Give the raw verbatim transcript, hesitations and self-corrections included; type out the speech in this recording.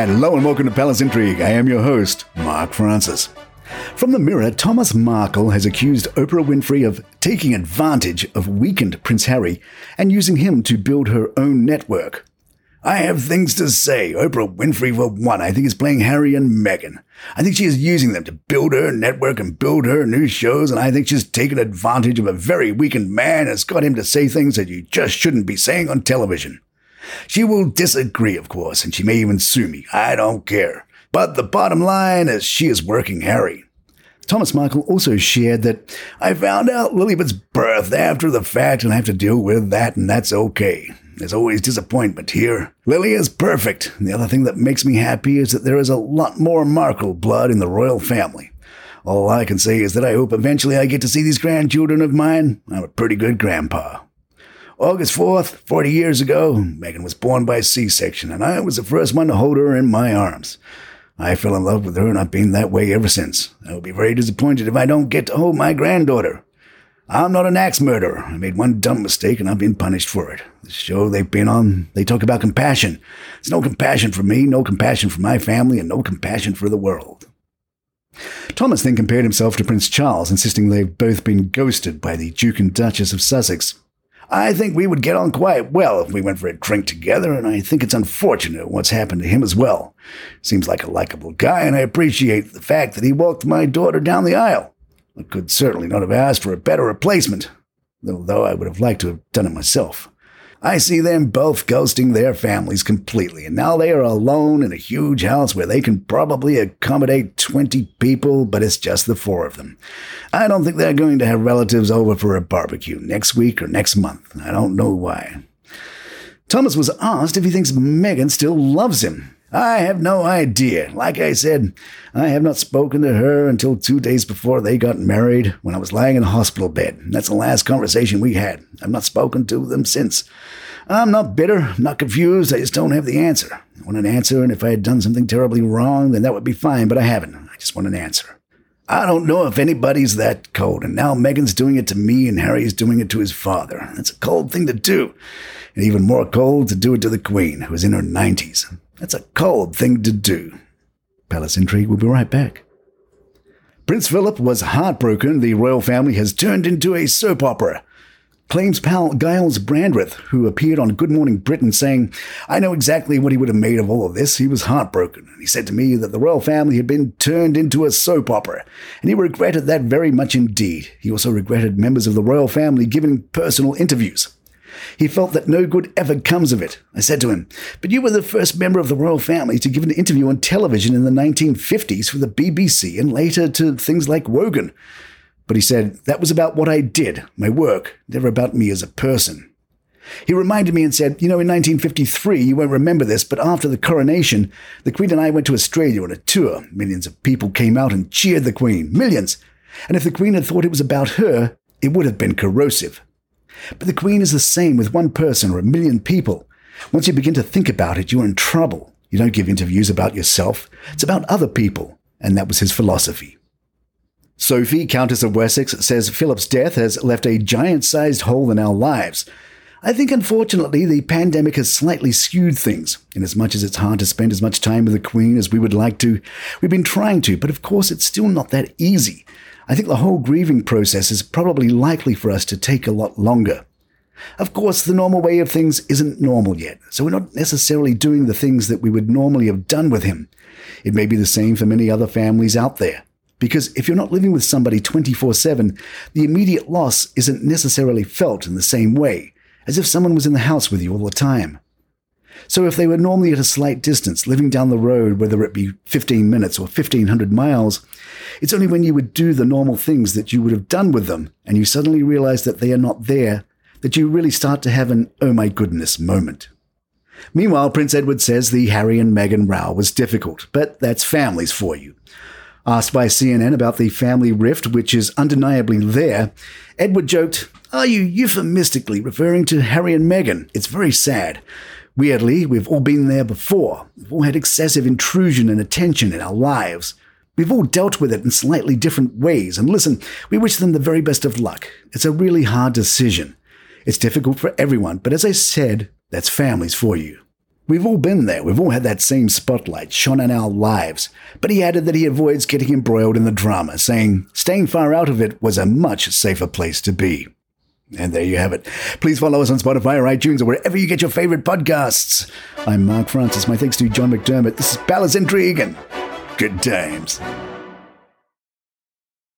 Hello and welcome to Palace Intrigue. I am your host, Mark Francis. From the Mirror, Thomas Markle has accused Oprah Winfrey of taking advantage of weakened Prince Harry and using him to build her own network. I have things to say. Oprah Winfrey, for one, I think is playing Harry and Meghan. I think she is using them to build her network and build her new shows, and I think she's taken advantage of a very weakened man and has got him to say things that you just shouldn't be saying on television. She will disagree, of course, and she may even sue me. I don't care. But the bottom line is she is working Harry. Thomas Markle also shared that I found out Lilibet's birth after the fact and I have to deal with that, and that's okay. There's always disappointment here. Lily is perfect. The other thing that makes me happy is that there is a lot more Markle blood in the royal family. All I can say is that I hope eventually I get to see these grandchildren of mine. I'm a pretty good grandpa. August fourth, forty years ago, Meghan was born by C-section, and I was the first one to hold her in my arms. I fell in love with her, and I've been that way ever since. I will be very disappointed if I don't get to hold my granddaughter. I'm not an axe murderer. I made one dumb mistake, and I've been punished for it. The show they've been on, they talk about compassion. There's no compassion for me, no compassion for my family, and no compassion for the world. Thomas then compared himself to Prince Charles, insisting they've both been ghosted by the Duke and Duchess of Sussex. I think we would get on quite well if we went for a drink together, and I think it's unfortunate what's happened to him as well. Seems like a likable guy, and I appreciate the fact that he walked my daughter down the aisle. I could certainly not have asked for a better replacement, though I would have liked to have done it myself. I see them both ghosting their families completely, and now they are alone in a huge house where they can probably accommodate twenty people, but it's just the four of them. I don't think they're going to have relatives over for a barbecue next week or next month. I don't know why. Thomas was asked if he thinks Meghan still loves him. I have no idea. Like I said, I have not spoken to her until two days before they got married, when I was lying in a hospital bed. That's the last conversation we had. I've not spoken to them since. I'm not bitter, I'm not confused, I just don't have the answer. I want an answer, and if I had done something terribly wrong, then that would be fine, but I haven't. I just want an answer. I don't know if anybody's that cold, and now Meghan's doing it to me and Harry's doing it to his father. That's a cold thing to do, and even more cold to do it to the Queen, who is in her nineties. That's a cold thing to do. Palace Intrigue will be right back. Prince Philip was heartbroken the royal family has turned into a soap opera. Claims pal Giles Brandreth, who appeared on Good Morning Britain, saying, I know exactly what he would have made of all of this. He was heartbroken. He said to me that the royal family had been turned into a soap opera, and he regretted that very much indeed. He also regretted members of the royal family giving personal interviews. He felt that no good ever comes of it. I said to him, but you were the first member of the royal family to give an interview on television in the nineteen fifties for the B B C and later to things like Wogan. But he said, that was about what I did, my work, never about me as a person. He reminded me and said, you know, in nineteen fifty-three, you won't remember this, but after the coronation, the Queen and I went to Australia on a tour. Millions of people came out and cheered the Queen. Millions. And if the Queen had thought it was about her, it would have been corrosive. But the Queen is the same with one person or a million people. Once you begin to think about it, you're in trouble. You don't give interviews about yourself. It's about other people. And that was his philosophy. Sophie, Countess of Wessex, says Philip's death has left a giant-sized hole in our lives. I think, unfortunately, the pandemic has slightly skewed things. Inasmuch as it's hard to spend as much time with the Queen as we would like to, we've been trying to, but of course it's still not that easy. I think the whole grieving process is probably likely for us to take a lot longer. Of course, the normal way of things isn't normal yet, so we're not necessarily doing the things that we would normally have done with him. It may be the same for many other families out there. Because if you're not living with somebody twenty-four seven, the immediate loss isn't necessarily felt in the same way, as if someone was in the house with you all the time. So if they were normally at a slight distance, living down the road, whether it be fifteen minutes or fifteen hundred miles, it's only when you would do the normal things that you would have done with them, and you suddenly realize that they are not there, that you really start to have an oh my goodness moment. Meanwhile, Prince Edward says the Harry and Meghan row was difficult, but that's families for you. Asked by C N N about the family rift, which is undeniably there, Edward joked, are you euphemistically referring to Harry and Meghan? It's very sad. Weirdly, we've all been there before. We've all had excessive intrusion and attention in our lives. We've all dealt with it in slightly different ways, and listen, we wish them the very best of luck. It's a really hard decision. It's difficult for everyone, but as I said, that's families for you. We've all been there. We've all had that same spotlight shone on our lives. But he added that he avoids getting embroiled in the drama, saying staying far out of it was a much safer place to be. And there you have it. Please follow us on Spotify or iTunes or wherever you get your favorite podcasts. I'm Mark Francis. My thanks to John McDermott. This is Palace Intrigue and good times.